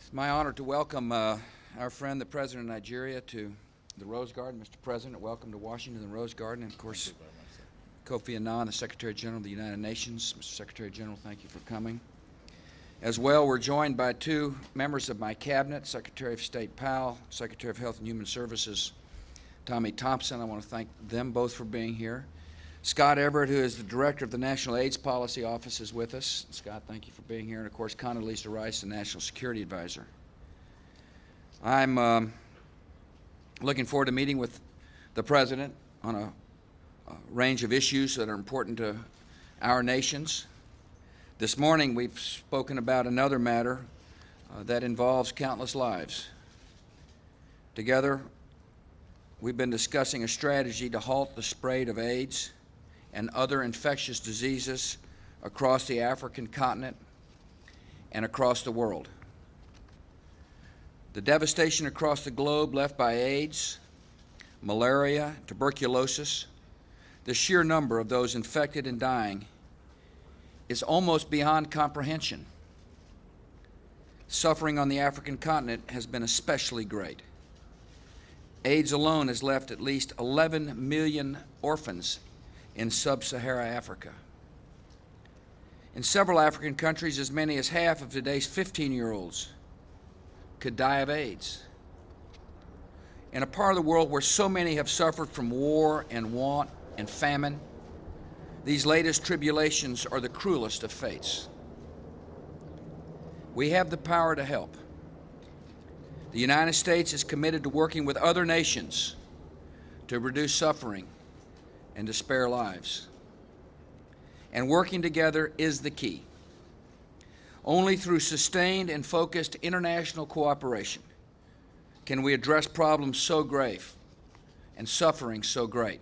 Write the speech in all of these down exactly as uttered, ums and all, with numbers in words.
It's my honor to welcome uh, our friend, the President of Nigeria, to the Rose Garden. Mister President, welcome to Washington and the Rose Garden. And, of course, Kofi Annan, the Secretary General of the United Nations. Mister Secretary General, thank you for coming. As well, we're joined by two members of my cabinet, Secretary of State Powell, Secretary of Health and Human Services, Tommy Thompson. I want to thank them both for being here. Scott Everett, who is the Director of the National AIDS Policy Office, is with us. Scott, thank you for being here. And, of course, Condoleezza Rice, the National Security Advisor. I'm um, looking forward to meeting with the President on a, a range of issues that are important to our nations. This morning, we've spoken about another matter uh, that involves countless lives. Together, we've been discussing a strategy to halt the spread of AIDS and other infectious diseases across the African continent and across the world. The devastation across the globe left by AIDS, malaria, tuberculosis, the sheer number of those infected and dying is almost beyond comprehension. Suffering on the African continent has been especially great. AIDS alone has left at least eleven million orphans in sub-Saharan Africa. In several African countries, as many as half of today's fifteen-year-olds could die of AIDS. In a part of the world where so many have suffered from war and want and famine, these latest tribulations are the cruelest of fates. We have the power to help. The United States is committed to working with other nations to reduce suffering and to spare lives. And working together is the key. Only through sustained and focused international cooperation can we address problems so grave and suffering so great.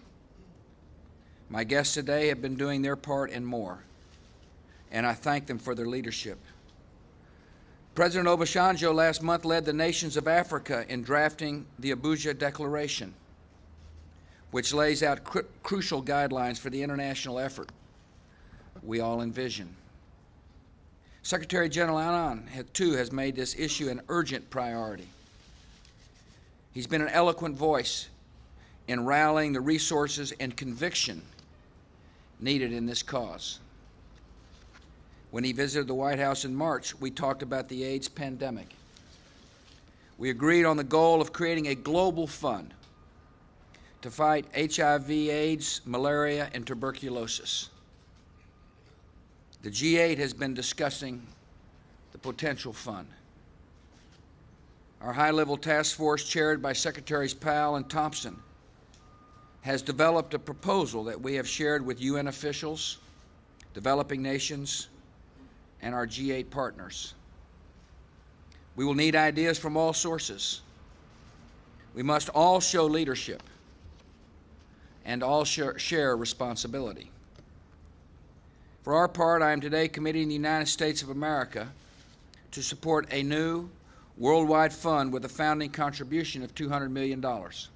My guests today have been doing their part and more, and I thank them for their leadership. President Obasanjo last month led the nations of Africa in drafting the Abuja Declaration, which lays out cru- crucial guidelines for the international effort we all envision. Secretary General Annan, too, has made this issue an urgent priority. He's been an eloquent voice in rallying the resources and conviction needed in this cause. When he visited the White House in March, we talked about the AIDS pandemic. We agreed on the goal of creating a global fund to fight H I V, AIDS, malaria, and tuberculosis. The G eight has been discussing the potential fund. Our high-level task force, chaired by Secretaries Powell and Thompson, has developed a proposal that we have shared with U N officials, developing nations, and our G eight partners. We will need ideas from all sources. We must all show leadership and all share, share responsibility. For our part, I am today committing the United States of America to support a new worldwide fund with a founding contribution of two hundred million dollars.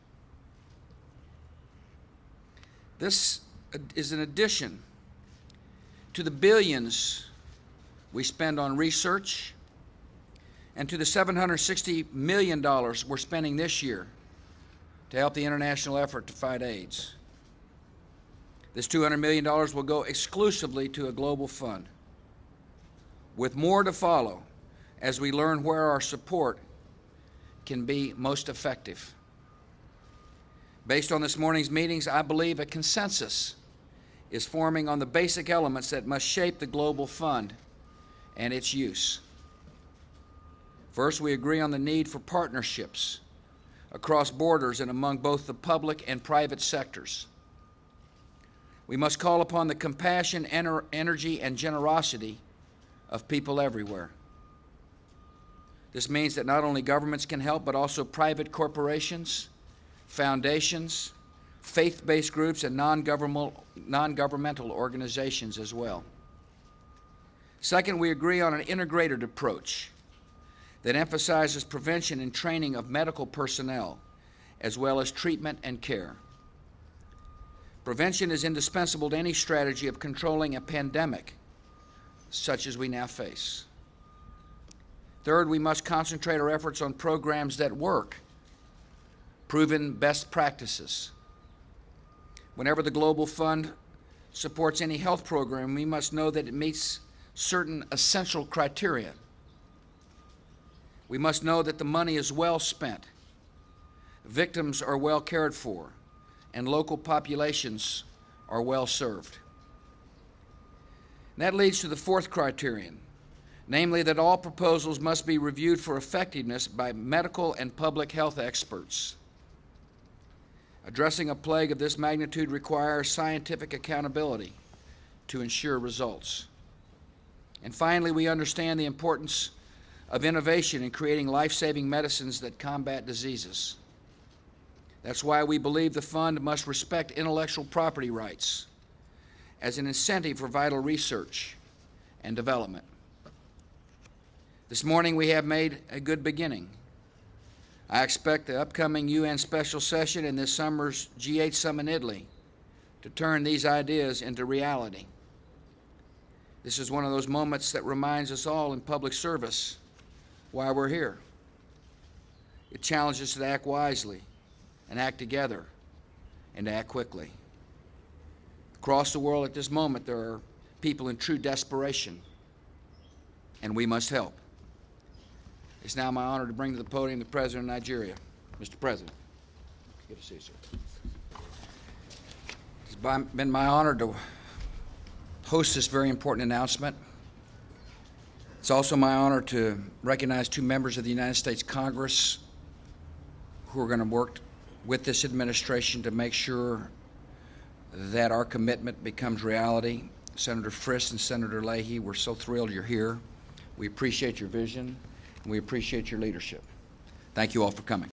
This is in addition to the billions we spend on research and to the seven hundred sixty million dollars we're spending this year to help the international effort to fight AIDS. This two hundred million dollars will go exclusively to a global fund, with more to follow as we learn where our support can be most effective. Based on this morning's meetings, I believe a consensus is forming on the basic elements that must shape the global fund and its use. First, we agree on the need for partnerships across borders and among both the public and private sectors. We must call upon the compassion, ener- energy, and generosity of people everywhere. This means that not only governments can help, but also private corporations, foundations, faith-based groups, and non-governmental, non-governmental organizations as well. Second, we agree on an integrated approach that emphasizes prevention and training of medical personnel, as well as treatment and care. Prevention is indispensable to any strategy of controlling a pandemic such as we now face. Third, we must concentrate our efforts on programs that work, proven best practices. Whenever the Global Fund supports any health program, we must know that it meets certain essential criteria. We must know that the money is well spent, victims are well cared for, and local populations are well served. And that leads to the fourth criterion, namely that all proposals must be reviewed for effectiveness by medical and public health experts. Addressing a plague of this magnitude requires scientific accountability to ensure results. And finally, we understand the importance of innovation in creating life-saving medicines that combat diseases. That's why we believe the fund must respect intellectual property rights as an incentive for vital research and development. This morning we have made a good beginning. I expect the upcoming U N special session and this summer's G eight summit in Italy to turn these ideas into reality. This is one of those moments that reminds us all in public service why we're here. It challenges us to act wisely and act together and to act quickly. Across the world at this moment, there are people in true desperation, and we must help. It's now my honor to bring to the podium the President of Nigeria. Mister President. Good to see you, sir. It's been my honor to host this very important announcement. It's also my honor to recognize two members of the United States Congress who are going to work with this administration to make sure that our commitment becomes reality. Senator Frist and Senator Leahy, we're so thrilled you're here. We appreciate your vision, and we appreciate your leadership. Thank you all for coming.